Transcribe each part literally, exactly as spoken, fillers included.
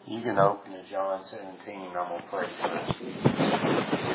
You can open to John seventeen. I'm going to pray first.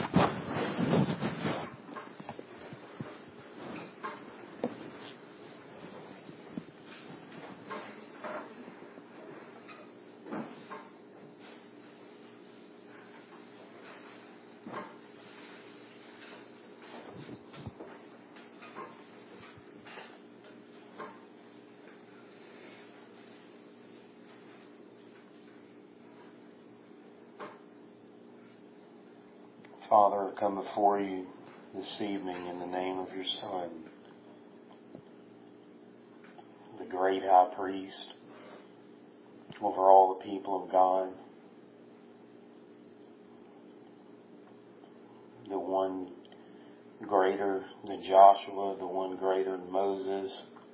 Father, I come before you this evening in the name of your Son, the great high priest over all the people of God, the one greater than Joshua, the one greater than Moses,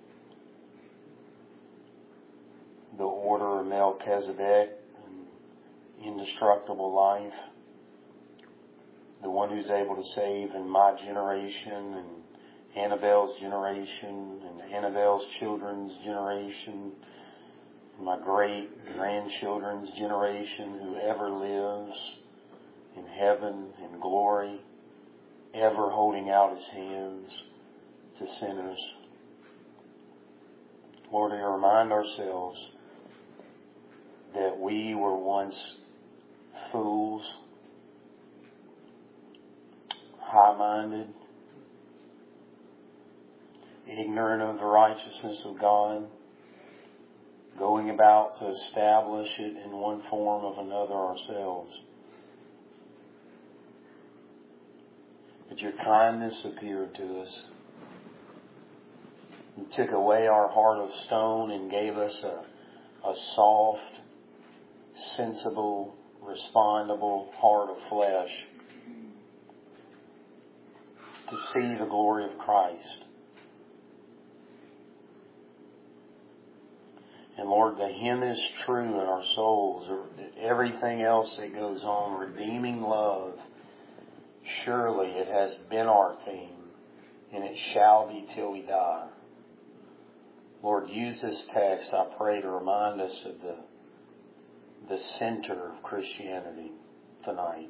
the order of Melchizedek, indestructible life, the one who's able to save in my generation and Annabelle's generation and Annabelle's children's generation, and my great-grandchildren's generation, who ever lives in heaven and glory, ever holding out his hands to sinners. Lord, we remind ourselves that we were once fools, high-minded, ignorant of the righteousness of God, going about to establish it in one form of another ourselves. But your kindness appeared to us. You took away our heart of stone and gave us a, a soft, sensible, respondable heart of flesh to see the glory of Christ. And Lord, the hymn is true in our souls. Everything else that goes on, redeeming love, surely it has been our theme, and it shall be till we die. Lord, use this text, I pray, to remind us of the, the center of Christianity tonight.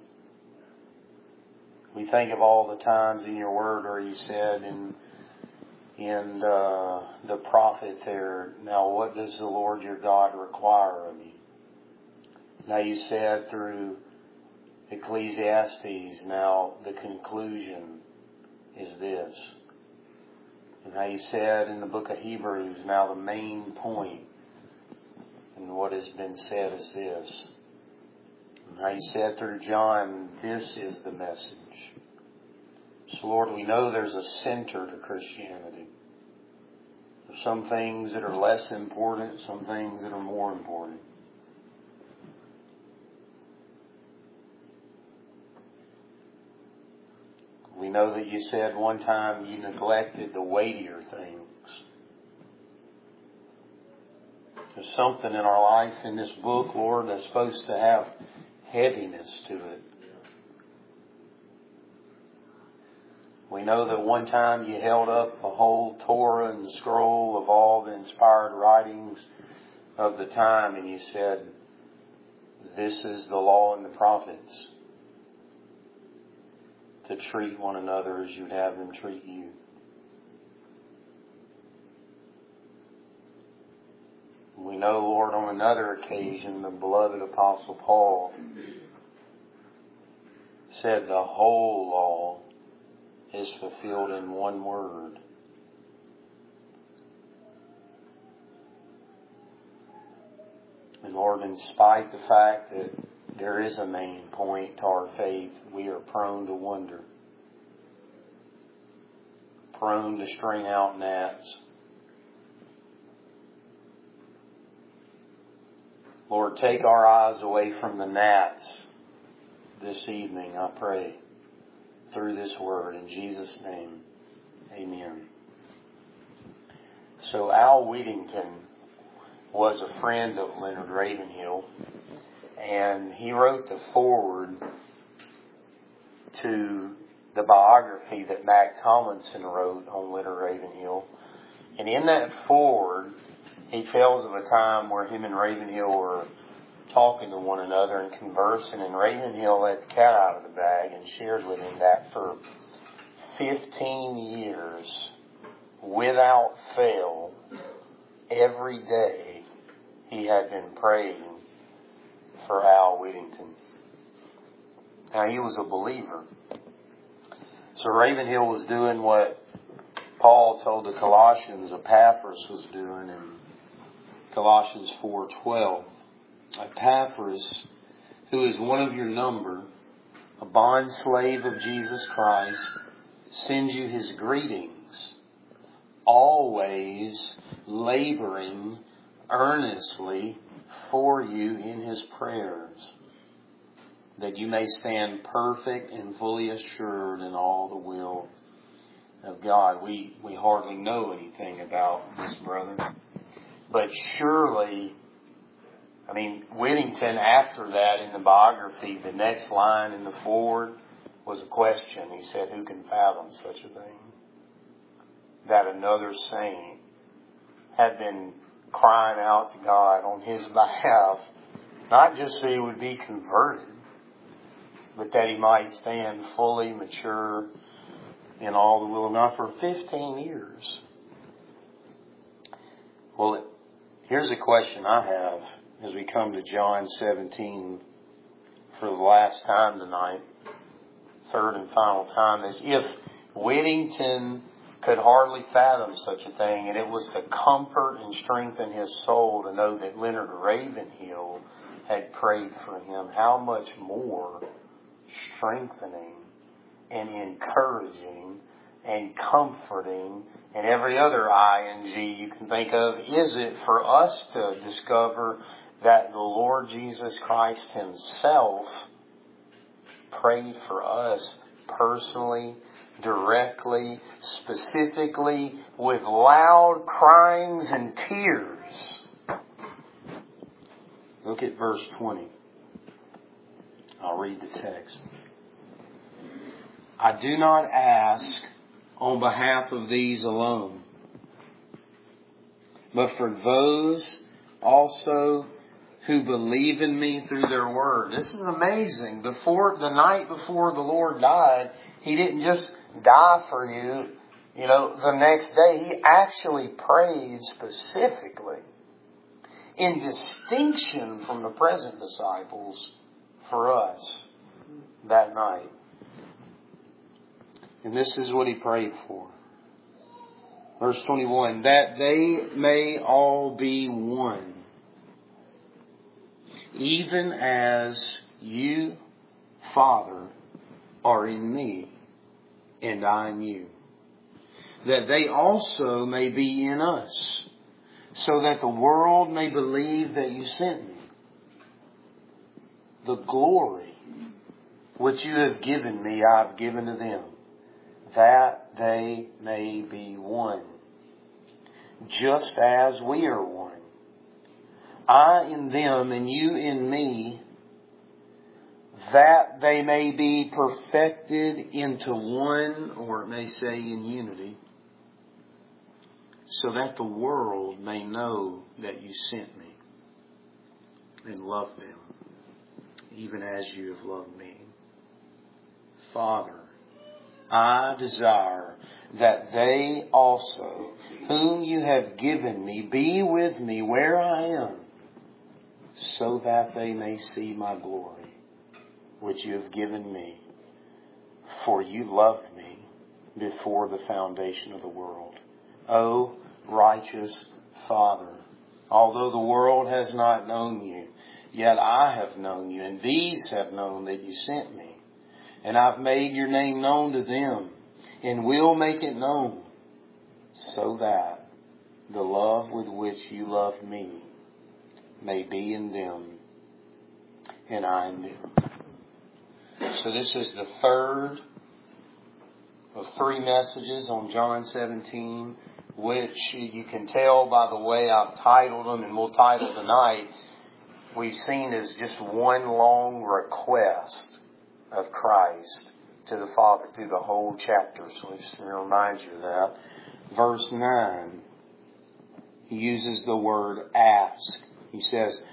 We think of all the times in your word where you said in, in uh, the prophet there, now what does the Lord your God require of you? Now you said through Ecclesiastes, now the conclusion is this. And how you said in the book of Hebrews, now the main point in what has been said is this. And how you said through John, this is the message. So Lord, we know there's a center to Christianity. There's some things that are less important, some things that are more important. We know that you said one time you neglected the weightier things. There's something in our life in this book, Lord, that's supposed to have heaviness to it. We know that one time you held up the whole Torah and the scroll of all the inspired writings of the time, and you said, this is the law and the prophets, to treat one another as you'd have them treat you. We know, Lord, on another occasion, the beloved Apostle Paul said the whole law is fulfilled in one word. And Lord, in spite of the fact that there is a main point to our faith, we are prone to wonder, prone to string out gnats. Lord, take our eyes away from the gnats this evening, I pray, through this word. In Jesus' name, amen. So Al Whittington was a friend of Leonard Ravenhill, and he wrote the foreword to the biography that Mac Tomlinson wrote on Leonard Ravenhill. And in that foreword, he tells of a time where him and Ravenhill were talking to one another and conversing, and Ravenhill let the cat out of the bag and shared with him that for fifteen years, without fail, every day he had been praying for Al Whittington. Now, he was a believer. So Ravenhill was doing what Paul told the Colossians Epaphras was doing in Colossians four twelve. Epaphras, who is one of your number, a bond slave of Jesus Christ, sends you his greetings, always laboring earnestly for you in his prayers, that you may stand perfect and fully assured in all the will of God. We, we hardly know anything about this brother. But surely, I mean, Whittington, after that in the biography, the next line in the foreword was a question. He said, who can fathom such a thing? That another saint had been crying out to God on his behalf, not just so he would be converted, but that he might stand fully mature in all the will of God for fifteen years. Well, here's a question I have as we come to John seventeen for the last time tonight, third and final time, is if Whittington could hardly fathom such a thing, and it was to comfort and strengthen his soul to know that Leonard Ravenhill had prayed for him, how much more strengthening and encouraging and comforting and every other ing you can think of is it for us to discover that the Lord Jesus Christ himself prayed for us personally, directly, specifically, with loud cryings and tears. Look at verse twenty. I'll read the text. I do not ask on behalf of these alone, but for those also who believe in me through their word. This is amazing. Before the night before the Lord died, he didn't just die for you, you know, the next day. He actually prayed specifically, in distinction from the present disciples, for us that night. And this is what he prayed for. Verse twenty-one, that they may all be one, even as you, Father, are in me, and I in you, that they also may be in us, so that the world may believe that you sent me. The glory which you have given me, I have given to them, that they may be one, just as we are one. I in them and you in me, that they may be perfected into one, or it may say in unity, so that the world may know that you sent me and love them, even as you have loved me. Father, I desire that they also, whom you have given me, be with me where I am, so that they may see my glory, which you have given me. For you loved me before the foundation of the world. O righteous Father, although the world has not known you, yet I have known you, and these have known that you sent me. And I've made your name known to them, and will make it known, so that the love with which you loved me may be in them, and I in them. So this is the third of three messages on John seventeen, which you can tell by the way I've titled them, and we'll title tonight, we've seen as just one long request of Christ to the Father through the whole chapter. So just to remind you of that. Verse nine, he uses the word ask. He says,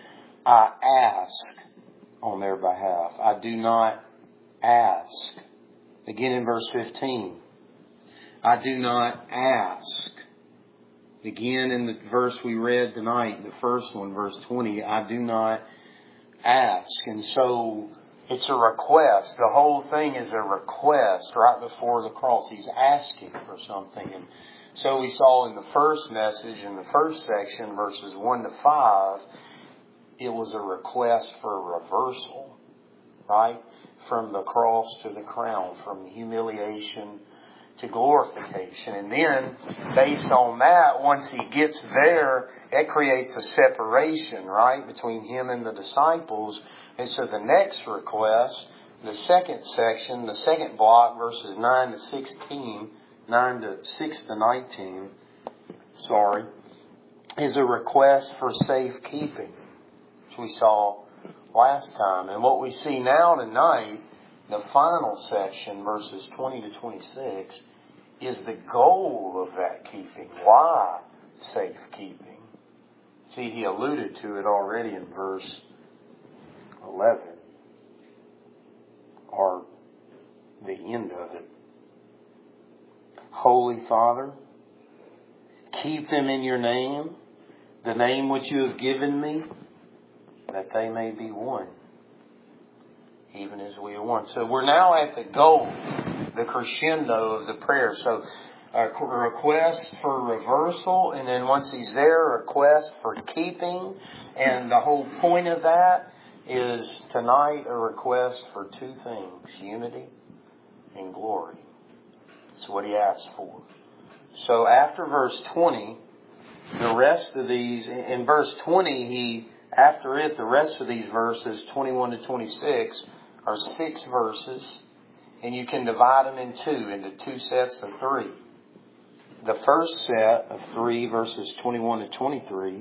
I ask on their behalf. I do not ask. Again in verse fifteen. I do not ask. Again in the verse we read tonight, the first one, verse twenty, I do not ask. And so it's a request. The whole thing is a request right before the cross. He's asking for something. And so we saw in the first message, in the first section, verses one to five, it was a request for reversal, right? From the cross to the crown, from humiliation to glorification. And then, based on that, once he gets there, it creates a separation, right, between him and the disciples. And so the next request, the second section, the second block, verses nine to sixteen, nine to six to nineteen, sorry, is a request for safekeeping, which we saw last time. And what we see now tonight, the final section, verses twenty to twenty-six, is the goal of that keeping. Why safekeeping? See, he alluded to it already in verse eleven, or the end of it. Holy Father, keep them in your name, the name which you have given me, that they may be one, even as we are one. So we're now at the goal, the crescendo of the prayer. So a request for reversal, and then once he's there, a request for keeping. And the whole point of that is tonight a request for two things: unity and glory. That's what he asks for. So after verse twenty, the rest of these, in verse twenty, he, after it, the rest of these verses, twenty-one to twenty-six, are six verses, and you can divide them in two, into two sets of three. The first set of three, verses twenty-one to twenty-three,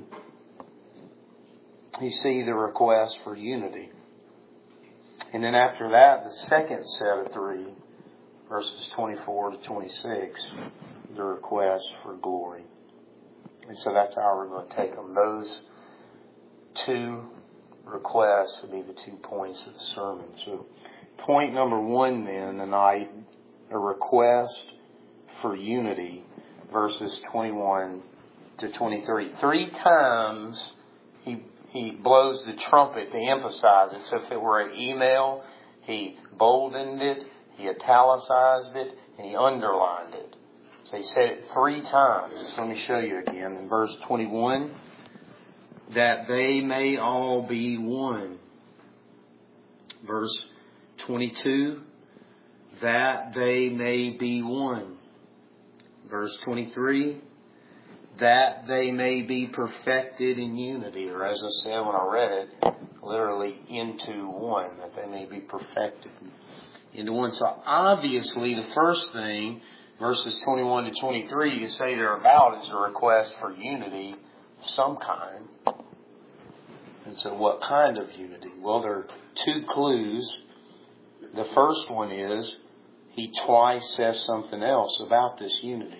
you see the request for unity. And then after that, the second set of three, verses twenty-four to twenty-six, the request for glory. And so that's how we're going to take them. Those two requests would be the two points of the sermon. So point number one then tonight, a request for unity, verses twenty-one to twenty-three. Three times he he blows the trumpet to emphasize it. So if it were an email, he boldened it, he italicized it, and he underlined it. So he said it three times. Let me show you again. In verse twenty-one, that they may all be one. Verse twenty-two, that they may be one. Verse twenty-three, that they may be perfected in unity. Or as I said when I read it, literally into one, that they may be perfected into one. So obviously the first thing, verses twenty-one to twenty-three, you say they're about is a request for unity of some kind. And so what kind of unity? Well, there are two clues. The first one is he twice says something else about this unity.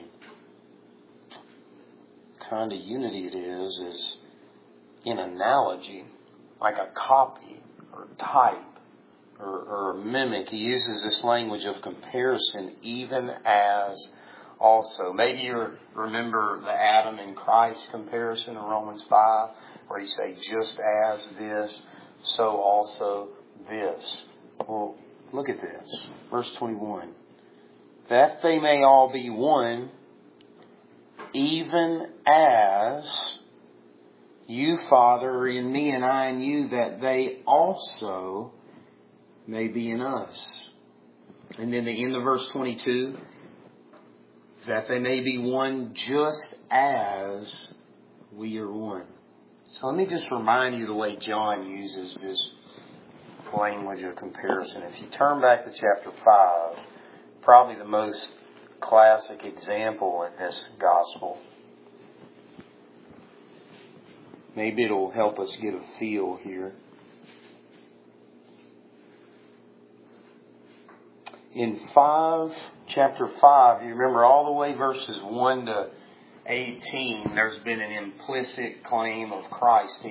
The kind of unity it is is in analogy, like a copy or type or, or a mimic. He uses this language of comparison, even as also. Maybe you remember the Adam and Christ comparison in Romans five, where he say, just as this, so also this. Well, look at this. Verse twenty-one. That they may all be one, even as you, Father, are in me and I in you, that they also may be in us. And then the end of verse twenty-two, that they may be one just as we are one. So let me just remind you the way John uses this language of comparison. If you turn back to chapter five, probably the most classic example in this gospel. Maybe it'll help us get a feel here. In five, chapter five, you remember all the way verses one to eighteen, there's been an implicit claim of Christ. He,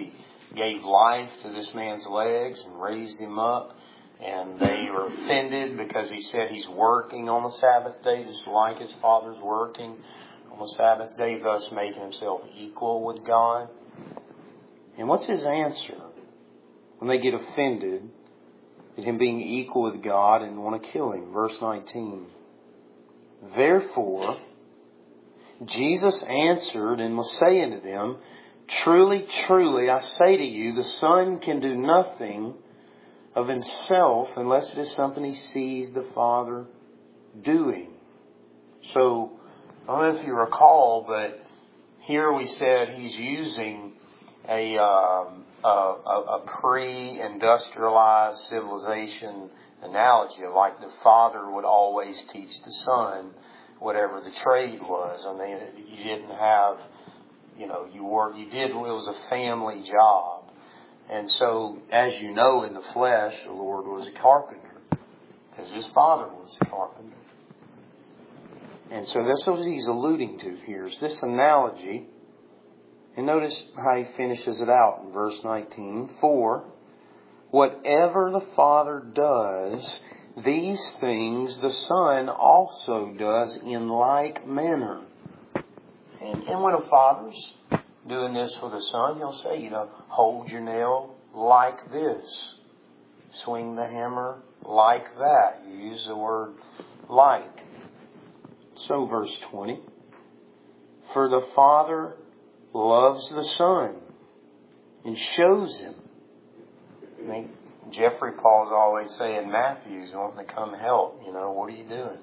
gave life to this man's legs and raised him up. And they were offended because he said he's working on the Sabbath day, just like his father's working on the Sabbath day, thus making himself equal with God. And what's his answer when they get offended at him being equal with God and want to kill him? Verse nineteen. Therefore, Jesus answered and was saying to them, Truly, truly, I say to you, the Son can do nothing of himself unless it is something he sees the Father doing. So, I don't know if you recall, but here we said he's using a, um, a, a, a pre-industrialized civilization analogy of like the father would always teach the son whatever the trade was. I mean, you didn't have, you know, you work, you did, it was a family job. And so, as you know, in the flesh, the Lord was a carpenter, because his father was a carpenter. And so that's what he's alluding to here, is this analogy. And notice how he finishes it out in verse nineteen. For whatever the Father does, these things the Son also does in like manner. And, and when a father's doing this for the Son, he'll say, you know, hold your nail like this. Swing the hammer like that. You use the word like. So verse twenty. For the Father loves the Son and shows him. I mean, Jeffrey Paul's always saying, Matthew's wanting to come help. You know, what are you doing?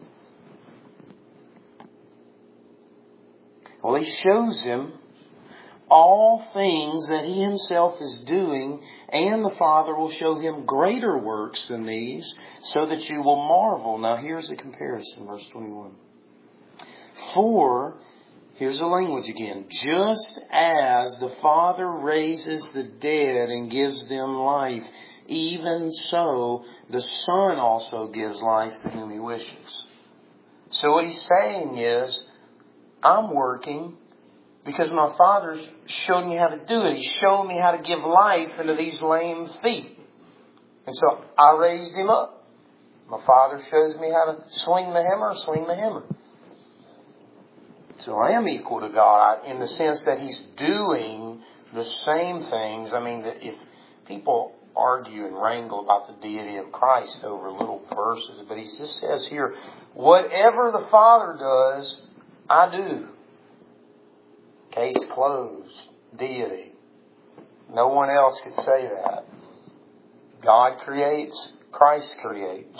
Well, he shows him all things that he himself is doing, and the Father will show him greater works than these, so that you will marvel. Now here's a comparison, verse twenty-one. For, here's the language again, just as the Father raises the dead and gives them life, even so the Son also gives life to whom he wishes. So what he's saying is, I'm working because my Father showed me how to do it. He showed me how to give life into these lame feet. And so I raised him up. My Father shows me how to swing the hammer, swing the hammer. So I am equal to God in the sense that he's doing the same things. I mean, if people argue and wrangle about the deity of Christ over little verses, but he just says here, whatever the Father does, I do. Case closed. Deity. No one else could say that. God creates, Christ creates.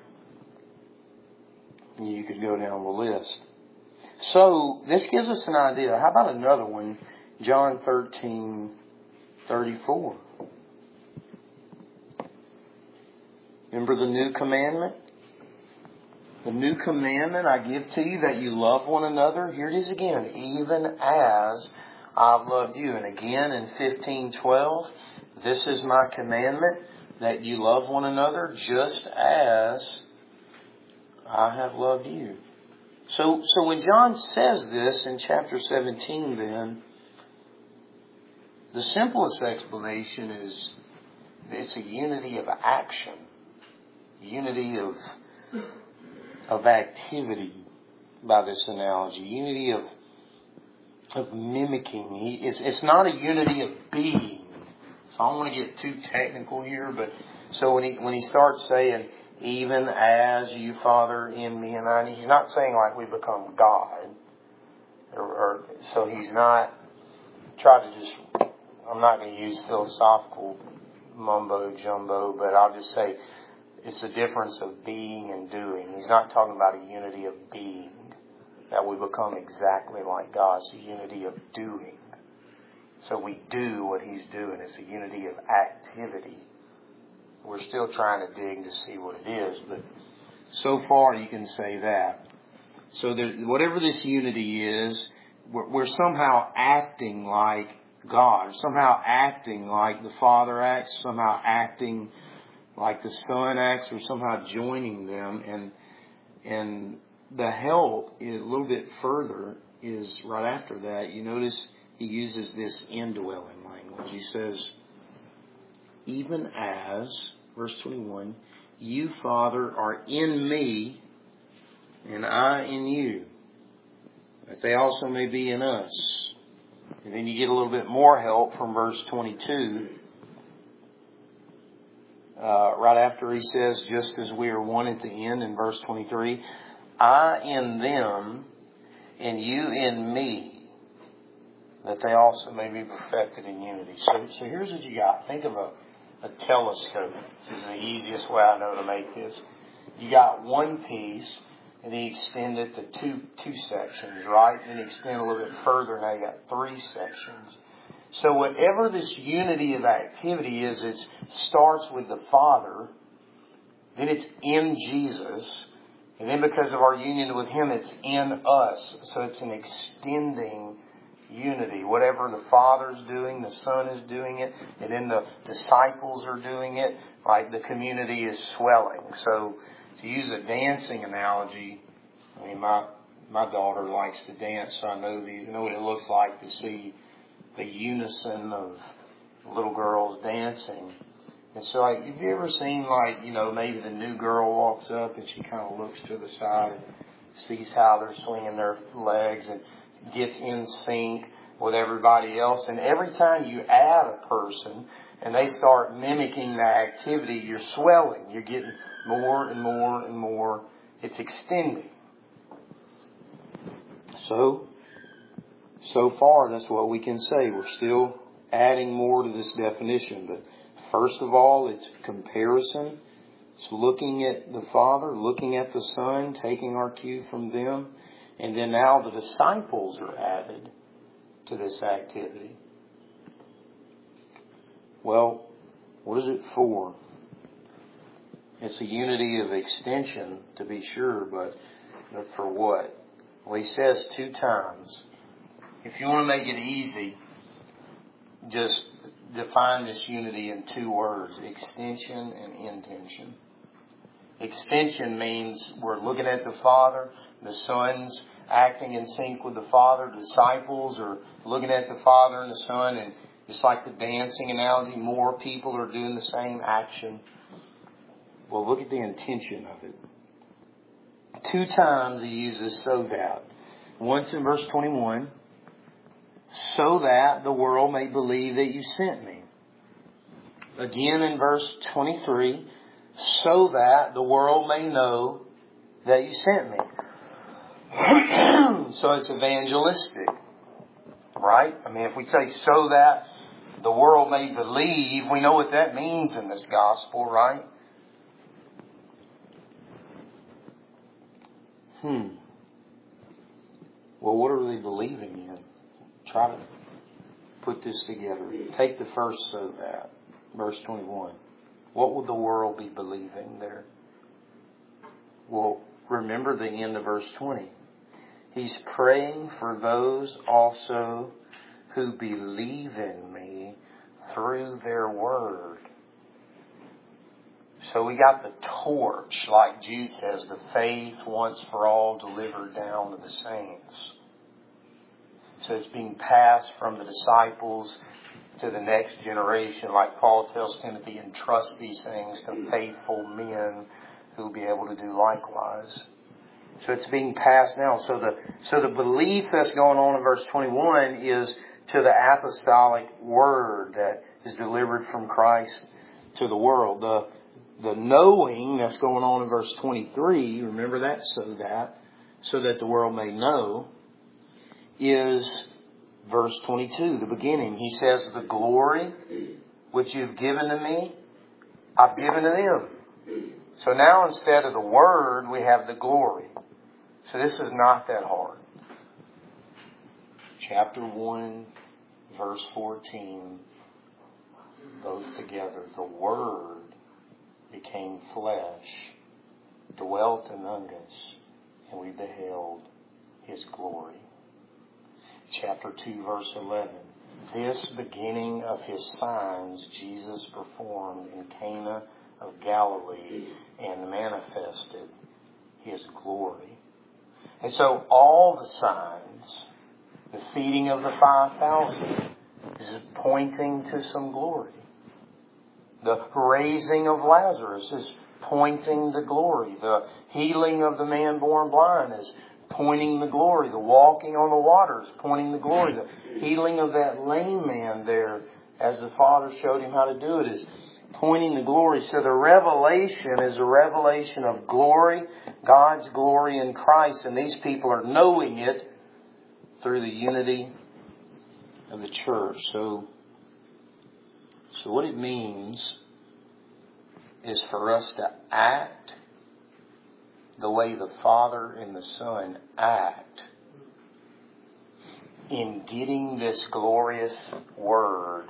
You could go down the list. So, this gives us an idea. How about another one? John thirteen thirty-four. Remember the new commandment? The new commandment I give to you, that you love one another. Here it is again. Even as I've loved you. And again in fifteen twelve, this is my commandment, that you love one another just as I have loved you. So, so when John says this in chapter seventeen then, the simplest explanation is it's a unity of action. Unity of, of activity by this analogy. Unity of, of mimicking. It's, it's not a unity of being. So I don't want to get too technical here, but so when he, when he starts saying, even as you, Father, in me and I, he's not saying like we become God. Or, or so he's not, try to just, I'm not going to use philosophical mumbo jumbo, but I'll just say it's a difference of being and doing. He's not talking about a unity of being, that we become exactly like God. It's a unity of doing. So we do what he's doing. It's a unity of activity. We're still trying to dig to see what it is, but so far you can say that. So there, whatever this unity is, we're, we're somehow acting like God, somehow acting like the Father acts, somehow acting like the Son acts, or somehow joining them. And and the help is a little bit further is right after that. You notice he uses this indwelling language. He says, even as, verse twenty-one, you, Father, are in me, and I in you, that they also may be in us. And then you get a little bit more help from verse twenty-two. Uh, right after he says, just as we are one at the end in verse twenty-three, I in them and you in me, that they also may be perfected in unity. So, so here's what you got. Think of a, a telescope. This is the easiest way I know to make this. You got one piece, and then you extend it to two, two sections, right? And you extend a little bit further, now you got three sections. So whatever this unity of activity is, it starts with the Father, then it's in Jesus, and then because of our union with Him, it's in us. So it's an extending unity. Whatever the Father's doing, the Son is doing it, and then the disciples are doing it, right? The community is swelling. So to use a dancing analogy, I mean, my my daughter likes to dance, so I know the, you know what it looks like to see the unison of little girls dancing. And so, like, have you ever seen, like, you know, maybe the new girl walks up and she kind of looks to the side and sees how they're swinging their legs and gets in sync with everybody else. And every time you add a person and they start mimicking the activity, you're swelling. You're getting more and more and more. It's extending. So, so far, that's what we can say. We're still adding more to this definition. But first of all, it's comparison. It's looking at the Father, looking at the Son, taking our cue from them. And then now the disciples are added to this activity. Well, what is it for? It's a unity of extension, to be sure, but, but for what? Well, he says two times. If you want to make it easy, just define this unity in two words: extension and intention. Extension means we're looking at the Father, the Son's acting in sync with the Father, disciples are looking at the Father and the Son, and just like the dancing analogy, more people are doing the same action. Well, look at the intention of it. Two times he uses so that. Once in verse twenty-one, so that the world may believe that you sent me. Again in verse twenty-three, so that the world may know that you sent me. So it's evangelistic, right? I mean, if we say so that the world may believe, we know what that means in this gospel, right? Hmm. Well, what are they believing in? Try to put this together. Take the first so that, verse twenty-one. What would the world be believing there? Well, remember the end of verse twenty. He's praying for those also who believe in me through their word. So we got the torch, like Jude says, the faith once for all delivered down to the saints. So it's being passed from the disciples to the next generation. Like Paul tells Timothy, entrust these things to faithful men who will be able to do likewise. So it's being passed now. So the so the belief that's going on in verse twenty-one is to the apostolic word that is delivered from Christ to the world. The the knowing that's going on in verse twenty-three, remember that so that, so that the world may know, is verse twenty-two, the beginning. He says, the glory which you've given to me, I've given to them. So now instead of the word, we have the glory. So this is not that hard. Chapter one, verse fourteen, both together. The Word became flesh, dwelt among us, and we beheld His glory. Chapter two, verse eleven. This beginning of His signs Jesus performed in Cana of Galilee and manifested His glory. And so all the signs, the feeding of the five thousand, is pointing to some glory. The The raising of Lazarus is pointing the glory. The healing of the man born blind is pointing the glory. The walking on the water is pointing the glory. The healing of that lame man there, as the Father showed him how to do it, is pointing the glory. So the revelation is a revelation of glory, God's glory in Christ. And these people are knowing it through the unity of the church. So, so what it means is for us to act the way the Father and the Son act in getting this glorious Word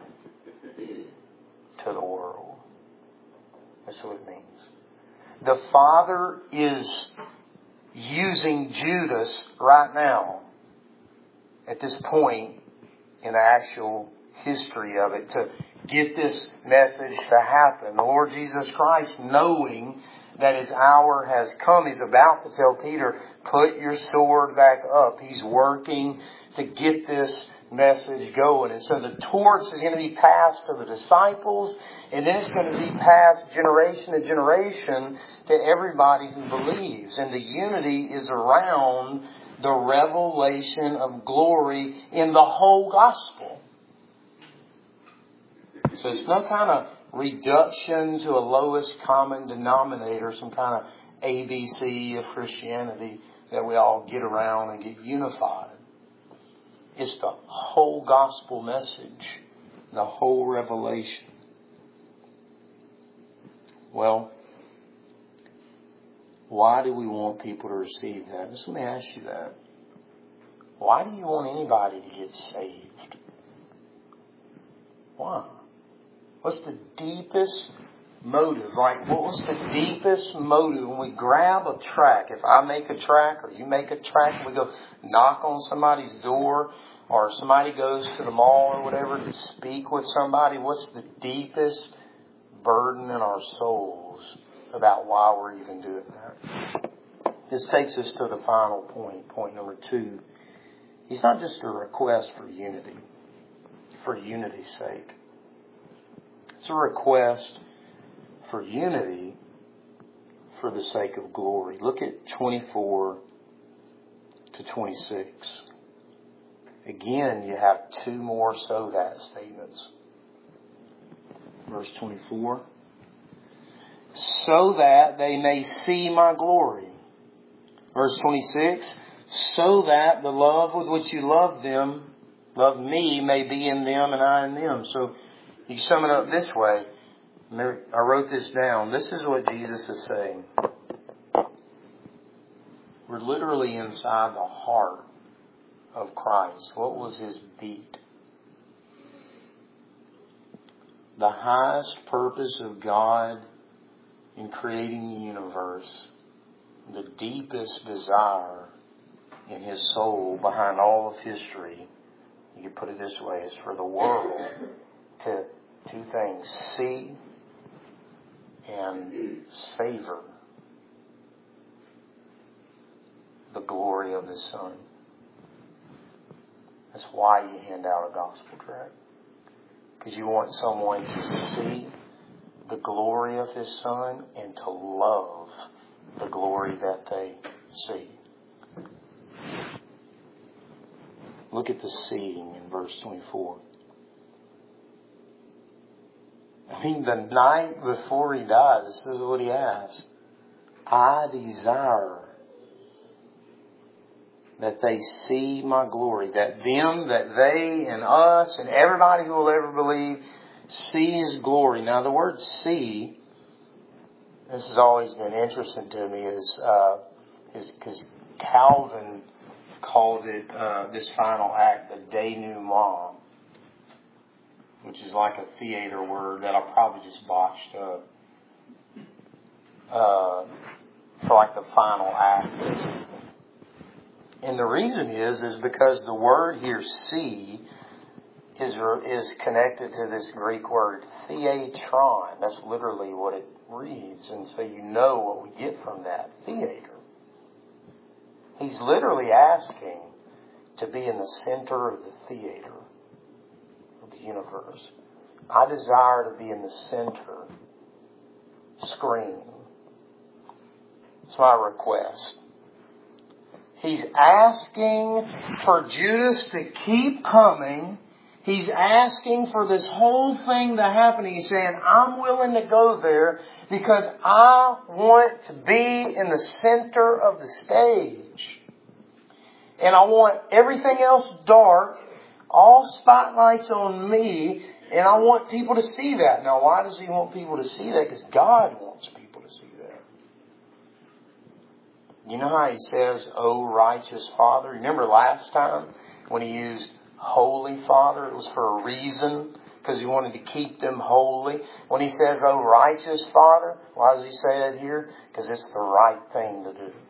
to the world. That's what it means. The Father is using Judas right now, at this point in the actual history of it, to get this message to happen. The Lord Jesus Christ, knowing that His hour has come, He's about to tell Peter, put your sword back up. He's working to get this message going. And so the torch is going to be passed to the disciples, and then it's going to be passed generation to generation to everybody who believes. And the unity is around the revelation of glory in the whole gospel. So it's no kind of reduction to a lowest common denominator, some kind of A B C of Christianity that we all get around and get unified. It's the whole gospel message, the whole revelation. Well, why do we want people to receive that? Just let me ask you that. Why do you want anybody to get saved? Why? What's the deepest motive? Like, what's the deepest motive when we grab a tract? If I make a tract or you make a tract, we go knock on somebody's door, or somebody goes to the mall or whatever to speak with somebody, what's the deepest burden in our souls about why we're even doing that? This takes us to the final point, point number two. It's not just a request for unity, for unity's sake. It's a request for unity for the sake of glory. Look at twenty-four to twenty-six. Again, you have two more so that statements. Verse twenty-four. So that they may see my glory. Verse twenty-six. So that the love with which you love them, love me, may be in them and I in them. So you sum it up this way. I wrote this down. This is what Jesus is saying. We're literally inside the heart of Christ. What was His beat? The highest purpose of God in creating the universe, the deepest desire in His soul behind all of history, you could put it this way, is for the world to two things: see and savor the glory of His Son. That's why you hand out a gospel tract. Because you want someone to see the glory of His Son and to love the glory that they see. Look at the seeing in verse twenty-four. I mean, the night before He dies, this is what He asks. I desire that they see my glory. That them, that they and us and everybody who will ever believe see His glory. Now the word see, this has always been interesting to me, is uh, is because Calvin called it, uh, this final act, the denouement, which is like a theater word that I probably just botched up. Uh, for like the final act. And the reason is, is because the word here, see, is is connected to this Greek word, theatron. That's literally what it reads. And so you know what we get from that, theater. He's literally asking to be in the center of the theater of the universe. I desire to be in the center screen. It's my request. He's asking for Judas to keep coming. He's asking for this whole thing to happen. He's saying, I'm willing to go there because I want to be in the center of the stage. And I want everything else dark, all spotlights on me, and I want people to see that. Now, why does He want people to see that? Because God wants people to see that. You know how He says, "O righteous Father"? Remember last time when He used Holy Father? It was for a reason, because He wanted to keep them holy. When He says, "O righteous Father," why does He say that here? Because it's the right thing to do.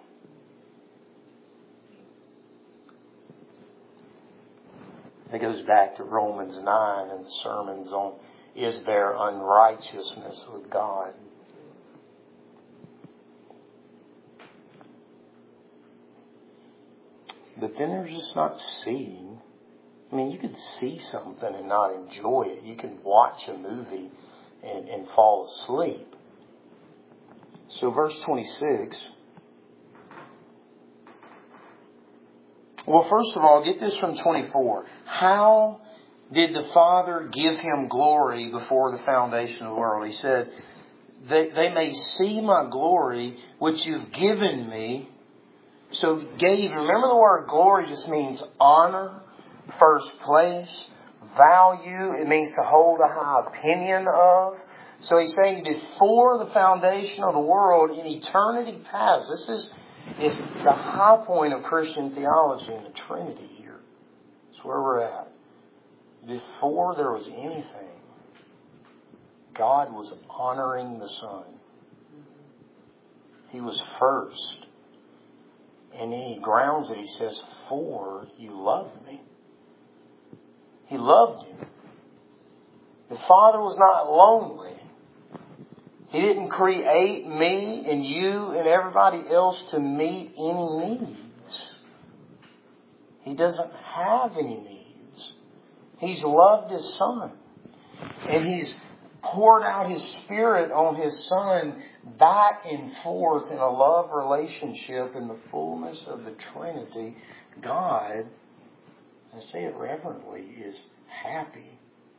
It goes back to Romans nine and the sermons on, is there unrighteousness with God? But then there's just not seeing. I mean, you can see something and not enjoy it. You can watch a movie and, and fall asleep. So verse twenty-six. Well, first of all, get this from twenty-four. How did the Father give Him glory before the foundation of the world? He said, they, they may see my glory, which you've given me. So gave, remember the word glory just means honor, first place, value. It means to hold a high opinion of. So He's saying before the foundation of the world, in eternity past, this is, is the high point of Christian theology in the Trinity here. That's where we're at. Before there was anything, God was honoring the Son. He was first. And then He grounds it. He says, "For you loved me." He loved you. The Father was not lonely. He didn't create me and you and everybody else to meet any needs. He doesn't have any needs. He's loved His Son. And He's poured out His Spirit on His Son back and forth in a love relationship in the fullness of the Trinity. God, I say it reverently, is happy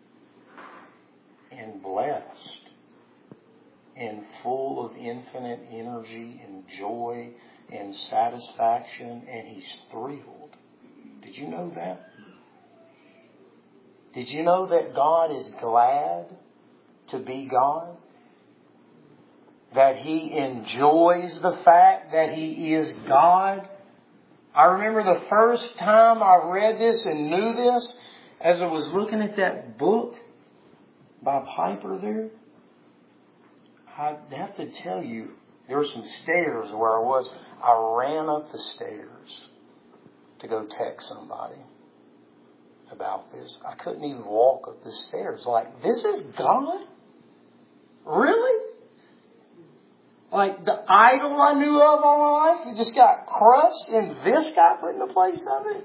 and blessed and full of infinite energy and joy and satisfaction, and He's thrilled. Did you know that? Did you know that God is glad to be God? That He enjoys the fact that He is God? I remember the first time I read this and knew this, as I was looking at that book by Piper there. I have to tell you, there were some stairs where I was. I ran up the stairs to go text somebody about this. I couldn't even walk up the stairs. Like, this is God? Really? Like the idol I knew of all my life, it just got crushed and this got put in the place of it?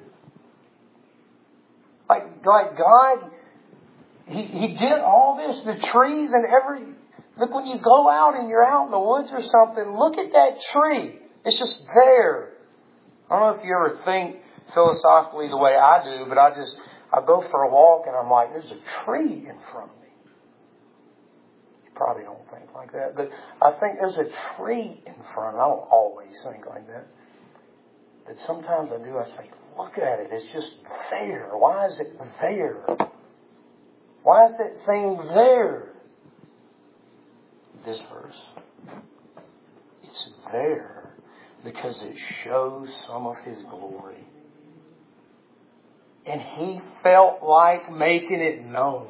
Like, like God, he, he did all this, the trees and every... Look, when you go out and you're out in the woods or something, look at that tree. It's just there. I don't know if you ever think philosophically the way I do, but I just, I go for a walk and I'm like, there's a tree in front of me. You probably don't think like that, but I think there's a tree in front. I don't always think like that. But sometimes I do. I say, look at it. It's just there. Why is it there? Why is that thing there? This verse. It's there because it shows some of His glory. And He felt like making it known.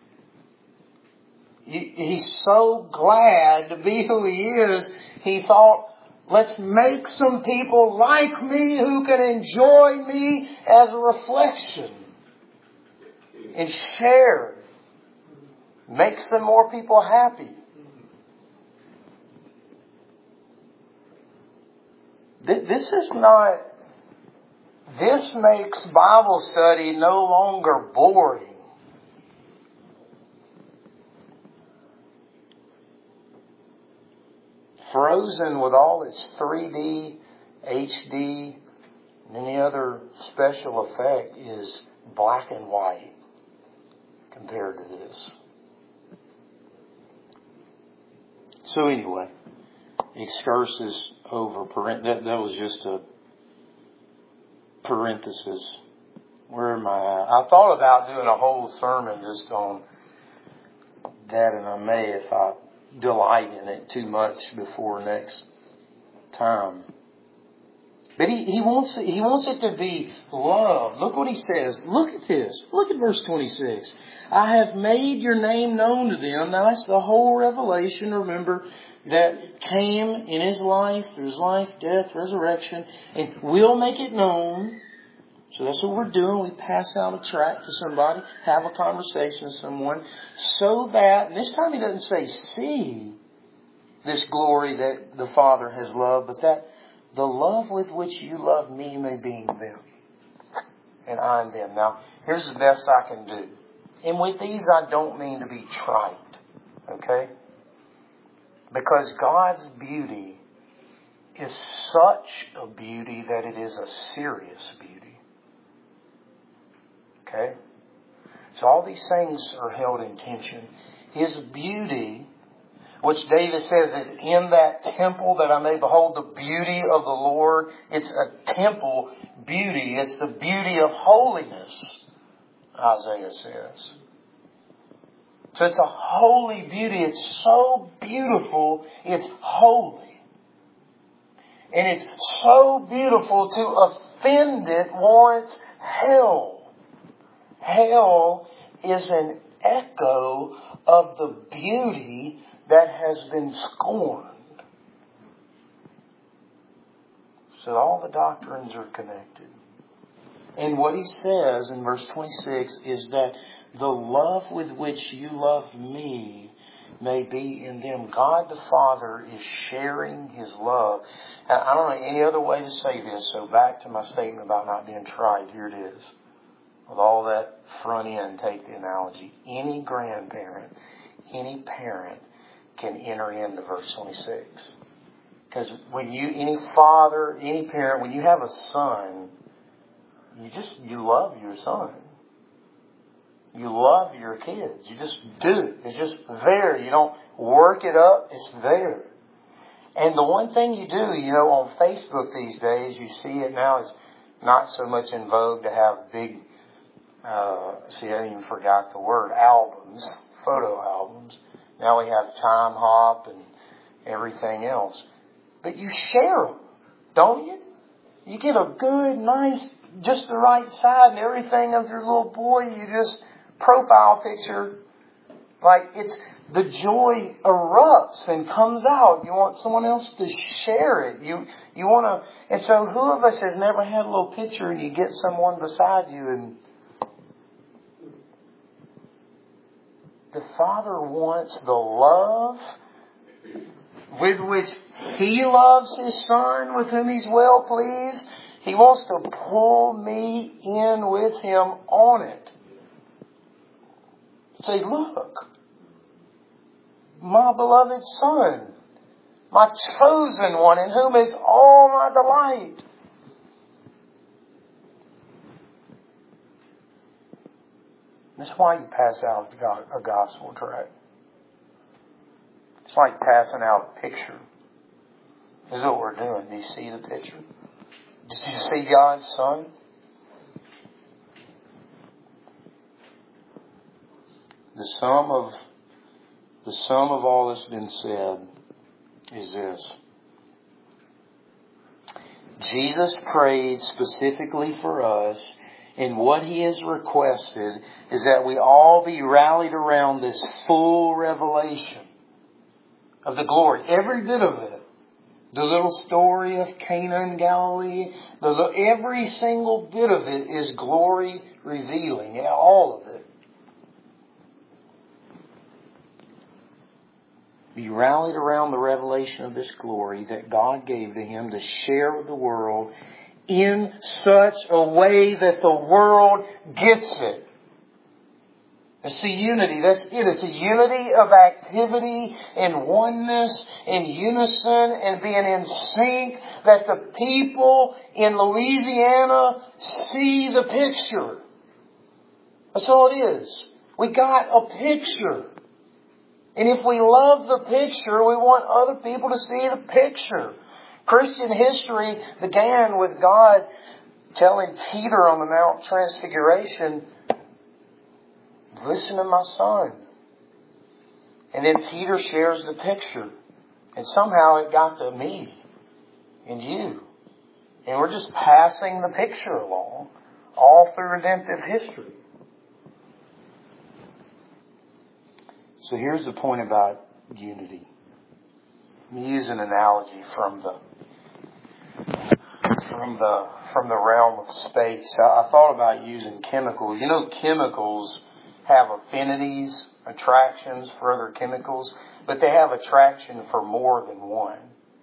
He's so glad to be who He is. He thought, let's make some people like me who can enjoy me as a reflection. And share. Make some more people happy. This is not, this makes Bible study no longer boring. Frozen with all its three D, H D, and any other special effect is black and white compared to this. So anyway, excursus over. That, that was just a parenthesis. Where am I at? I thought about doing a whole sermon just on that, and I may if I delight in it too much before next time. But he, he wants it, he wants it to be love. Look what he says. Look at this. Look at verse twenty-six. I have made your name known to them. Now that's the whole revelation, remember, that came in his life, through his life, death, resurrection, and we'll make it known. So that's what we're doing. We pass out a tract to somebody, have a conversation with someone, so that, and this time he doesn't say see this glory that the Father has loved, but that the love with which you love me may be in them, and I in them. Now, here's the best I can do. And with these, I don't mean to be trite, okay? Because God's beauty is such a beauty that it is a serious beauty. Okay? So all these things are held in tension. His beauty, which David says is in that temple that I may behold the beauty of the Lord. It's a temple beauty. It's the beauty of holiness, Isaiah says. So it's a holy beauty. It's so beautiful, it's holy. And it's so beautiful to offend it warrants hell. Hell is an echo of the beauty that has been scorned. So all the doctrines are connected. And what he says in verse twenty-six is that the love with which you love me may be in them. God the Father is sharing His love. And I don't know any other way to say this, so back to my statement about not being trite. Here it is. With all that front end, take the analogy. Any grandparent, any parent can enter into verse twenty-six. Because when you, any father, any parent, when you have a son, you just, you love your son. You love your kids. You just do. It's just there. You don't work it up. It's there. And the one thing you do, you know, on Facebook these days, you see it now, it's not so much in vogue to have big, uh, see, I even forgot the word, albums, photo albums. Now we have Time Hop and everything else. But you share them, don't you? You get a good, nice, just the right side and everything of your little boy. You just profile picture. Like it's, the joy erupts and comes out. You want someone else to share it. You, you want to, and so who of us has never had a little picture and you get someone beside you and the Father wants the love with which He loves His Son, with whom He's well pleased. He wants to pull me in with Him on it. Say, look, my beloved Son, my chosen one, in whom is all my delight. That's why you pass out a gospel tract. It's like passing out a picture. This is what we're doing. Do you see the picture? Do you see God's Son? The sum of the sum of all that's been said is this. Jesus prayed specifically for us, and what He has requested is that we all be rallied around this full revelation of the glory. Every bit of it. The little story of Cana in Galilee, the, every single bit of it is glory revealing. All of it. Be rallied around the revelation of this glory that God gave to Him to share with the world in such a way that the world gets it. It's the unity. That's it. It's a unity of activity and oneness and unison and being in sync that the people in Louisiana see the picture. That's all it is. We got a picture. And if we love the picture, we want other people to see the picture. Christian history began with God telling Peter on the Mount Transfiguration, listen to my son. And then Peter shares the picture. And somehow it got to me and you. And we're just passing the picture along all through redemptive history. So here's the point about unity. Let me use an analogy from the from the from the realm of space. I, I thought about using chemicals. You know, chemicals have affinities, attractions for other chemicals, but they have attraction for more than one.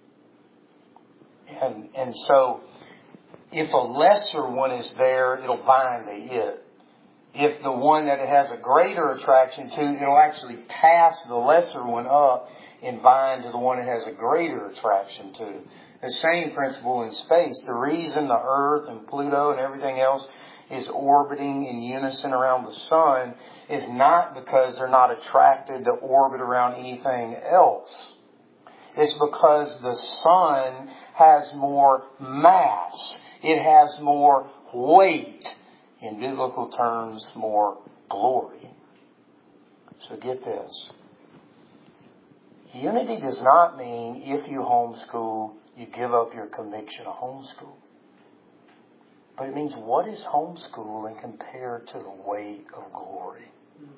And and so if a lesser one is there, it'll bind to it. If the one that it has a greater attraction to, it'll actually pass the lesser one up and bind to the one it has a greater attraction to. The same principle in space. The reason the Earth and Pluto and everything else is orbiting in unison around the sun is not because they're not attracted to orbit around anything else. It's because the sun has more mass. It has more weight. In biblical terms, more glory. So get this. Unity does not mean if you homeschool, you give up your conviction of homeschool. But it means what is homeschooling compared to the weight of glory?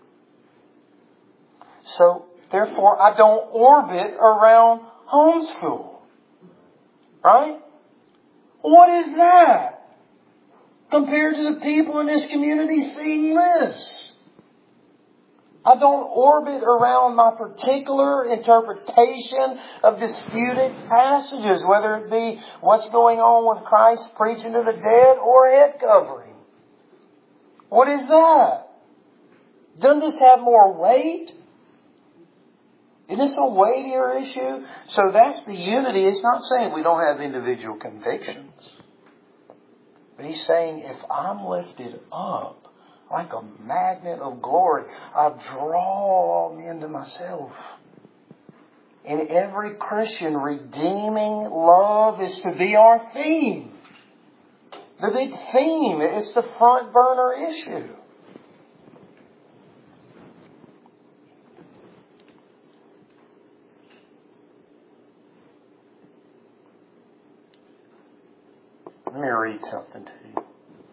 So, therefore, I don't orbit around homeschool. Right? What is that compared to the people in this community seeing this? I don't orbit around my particular interpretation of disputed passages, whether it be what's going on with Christ preaching to the dead or head covering. What is that? Doesn't this have more weight? Is this a weightier issue? So that's the unity. It's not saying we don't have individual convictions. But he's saying if I'm lifted up like a magnet of glory, I draw all men to myself. In every Christian, redeeming love is to be our theme. The big theme. It's the front burner issue. Let me read something to you.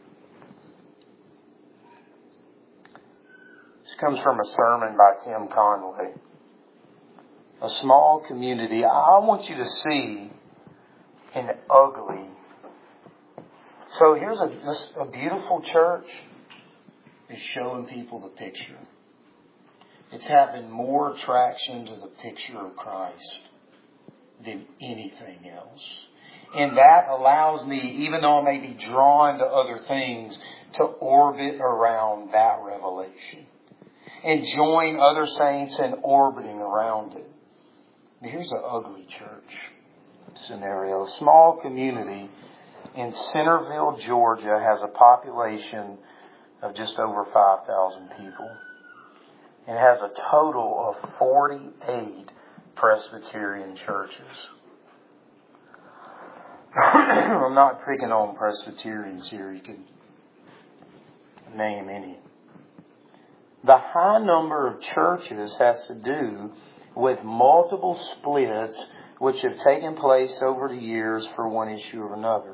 This comes from a sermon by Tim Conway. A small community. I want you to see an ugly. So here's a, this, a beautiful church. It's showing people the picture. It's having more attraction to the picture of Christ than anything else. And that allows me, even though I may be drawn to other things, to orbit around that revelation. And join other saints in orbiting around it. Here's an ugly church scenario. A small community in Centerville, Georgia has a population of just over five thousand people. It has a total of forty-eight Presbyterian churches. I'm not picking on Presbyterians here. You can name any. The high number of churches has to do with multiple splits which have taken place over the years for one issue or another.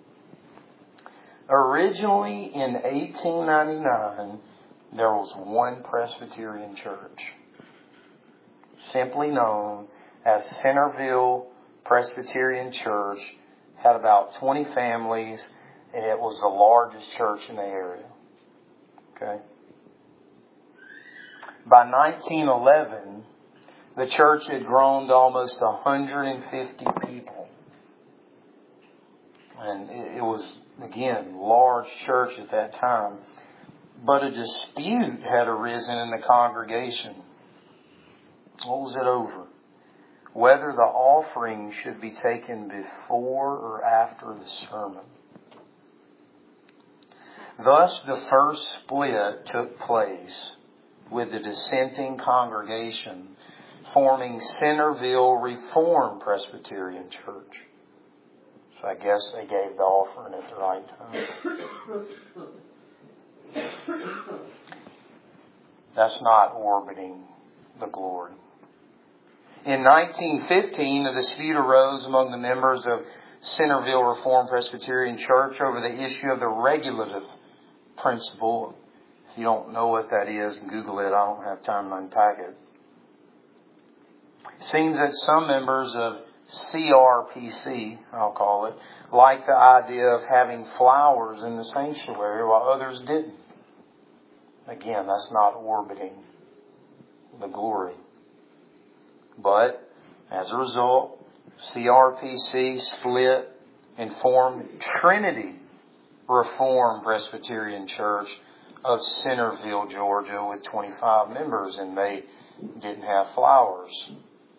Originally in eighteen ninety-nine, there was one Presbyterian church, simply known as Centerville Presbyterian Church. Had about twenty families, and it was the largest church in the area. Okay. By nineteen eleven, the church had grown to almost one hundred fifty people. And it, it was, again, large church at that time. But a dispute had arisen in the congregation. What was it over? Whether the offering should be taken before or after the sermon. Thus the first split took place with the dissenting congregation forming Centerville Reformed Presbyterian Church. So I guess they gave the offering at the right time. That's not orbiting the glory. In nineteen fifteen, a dispute arose among the members of Centerville Reformed Presbyterian Church over the issue of the regulative principle. If you don't know what that is, Google it. I don't have time to unpack it. It seems that some members of C R P C, I'll call it, like the idea of having flowers in the sanctuary while others didn't. Again, that's not orbiting the glory. But as a result, C R P C split and formed Trinity Reformed Presbyterian Church of Centerville, Georgia, with twenty-five members, and they didn't have flowers.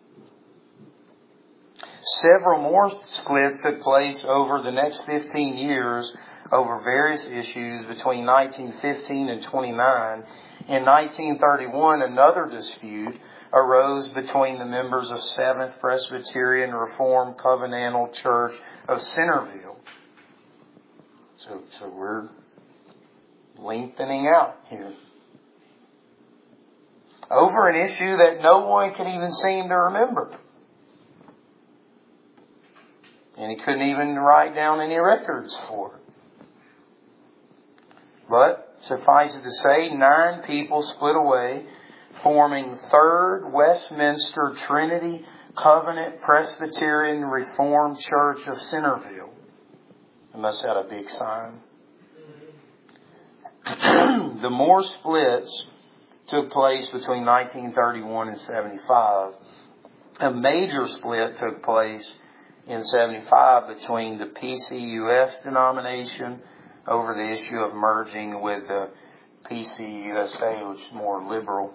Several more splits took place over the next fifteen years over various issues between nineteen fifteen and twenty-nine. In nineteen thirty-one, another dispute arose between the members of Seventh Presbyterian Reformed Covenantal Church of Centerville. So, so we're lengthening out here. Over an issue that no one can even seem to remember. And he couldn't even write down any records for it. But suffice it to say, nine people split away, forming Third Westminster Trinity Covenant Presbyterian Reformed Church of Centerville. They must have had a big sign. The more splits took place between nineteen thirty-one and seventy-five. A major split took place in seventy-five between the P C U S denomination over the issue of merging with the P C U S A, which is more liberal.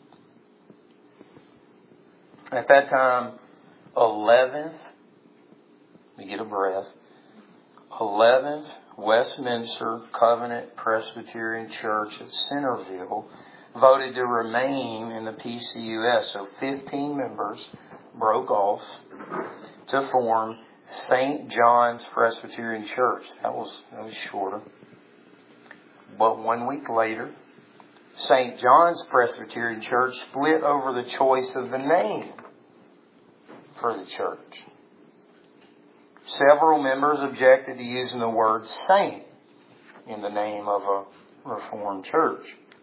At that time, eleventh, let me get a breath, eleventh Westminster Covenant Presbyterian Church at Centerville voted to remain in the P C U S. So fifteen members broke off to form Saint John's Presbyterian Church. That was, that was shorter. But one week later, Saint John's Presbyterian Church split over the choice of the name for the church. Several members objected to using the word saint in the name of a Reformed church.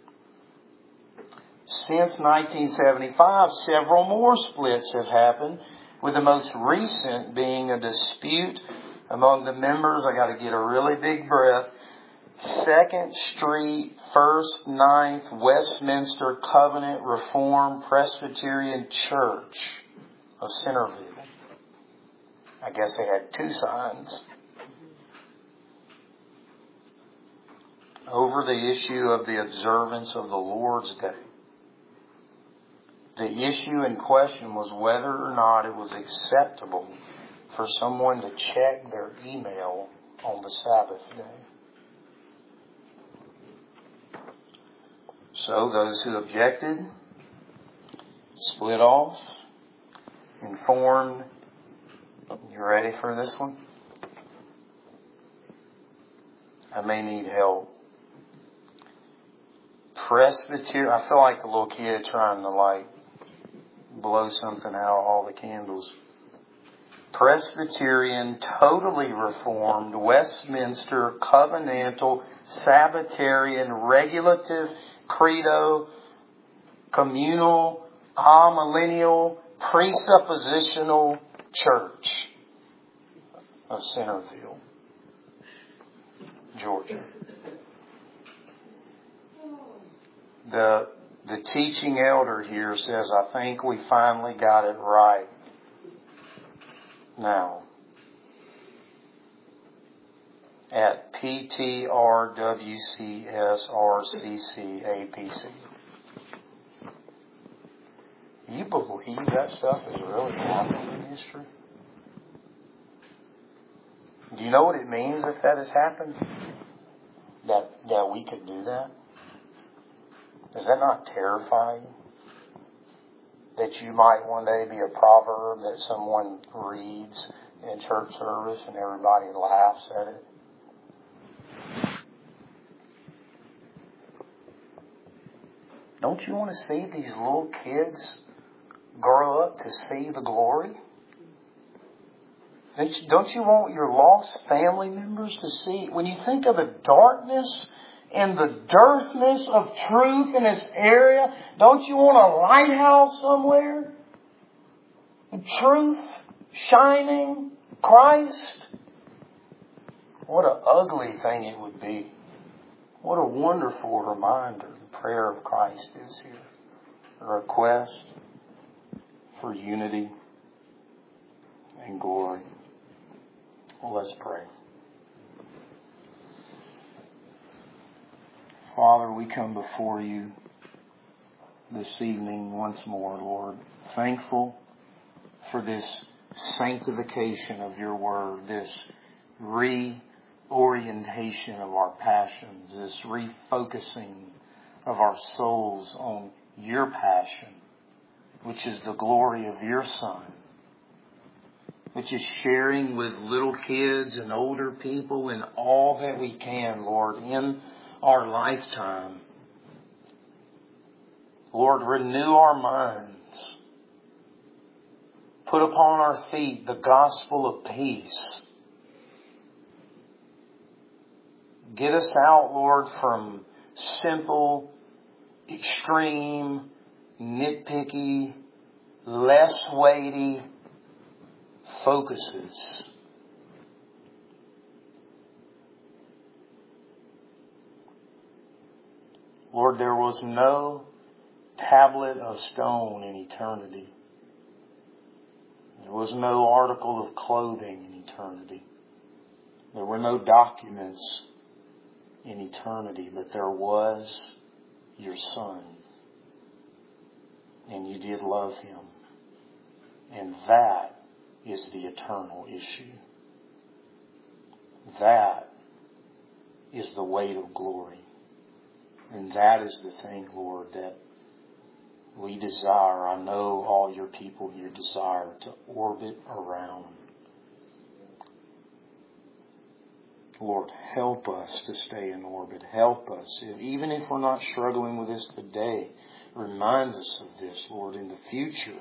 Since nineteen seventy-five, several more splits have happened, with the most recent being a dispute among the members, I got to get a really big breath, Second Street, First Ninth Westminster Covenant Reformed Presbyterian Church of Centerville. I guess they had two signs. Over the issue of the observance of the Lord's Day. The issue in question was whether or not it was acceptable for someone to check their email on the Sabbath day. So those who objected split off and formed, you ready for this one? I may need help. Presbyterian, I feel like a little kid trying to like blow something out of all the candles. Presbyterian, totally Reformed, Westminster, Covenantal, Sabbatarian, Regulative, Credo, Communal, Amillennial, Presuppositional Church of Centerville, Georgia. The The teaching elder here says, I think we finally got it right. Now, at P T R W C S R C C A P C. You believe that stuff is really happening in history? Do you know what it means if that has happened? That that we could do that? Does that not terrify you? That you might one day be a proverb that someone reads in a church service and everybody laughs at it? Don't you want to see these little kids grow up to see the glory? Don't you, don't you want your lost family members to see? When you think of the darkness and the dearthness of truth in this area, don't you want a lighthouse somewhere? Truth shining, Christ. What an ugly thing it would be. What a wonderful reminder the prayer of Christ is here. A request for unity and glory. Well, let's pray. Father, we come before you this evening once more, Lord, thankful for this sanctification of your word, this reorientation of our passions, this refocusing of our souls on your passion, which is the glory of your Son, which is sharing with little kids and older people in all that we can, Lord, in our lifetime. Lord, renew our minds. Put upon our feet the gospel of peace. Get us out, Lord, from simple, extreme, nitpicky, less weighty focuses. Lord, there was no tablet of stone in eternity. There was no article of clothing in eternity. There were no documents in eternity, but there was your Son. And you did love Him. And that is the eternal issue. That is the weight of glory. And that is the thing, Lord, that we desire. I know all your people here desire to orbit around. Lord, help us to stay in orbit. Help us. Even if we're not struggling with this today, remind us of this, Lord, in the future.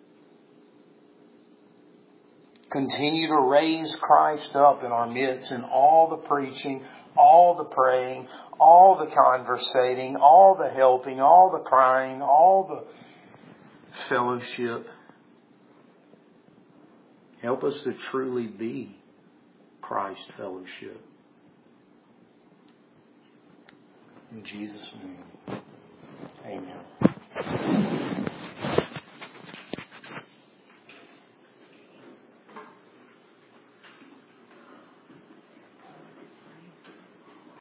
Continue to raise Christ up in our midst in all the preaching, all the praying, all the conversating, all the helping, all the crying, all the fellowship. Help us to truly be Christ fellowship. In Jesus' name, amen.